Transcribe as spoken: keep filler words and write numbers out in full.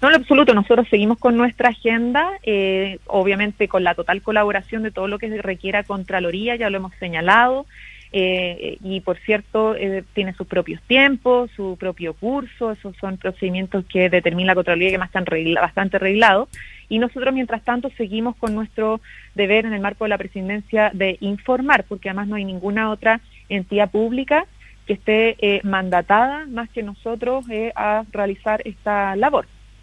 No, en absoluto, nosotros seguimos con nuestra agenda, eh, obviamente con la total colaboración de todo lo que requiera Contraloría, ya lo hemos señalado, eh, y por cierto, eh, tiene sus propios tiempos, su propio curso, esos son procedimientos que determina la Contraloría que más están regla, bastante reglados, y nosotros mientras tanto seguimos con nuestro deber en el marco de la presidencia de informar, porque además no hay ninguna otra entidad pública que esté eh, mandatada más que nosotros eh, a realizar esta labor.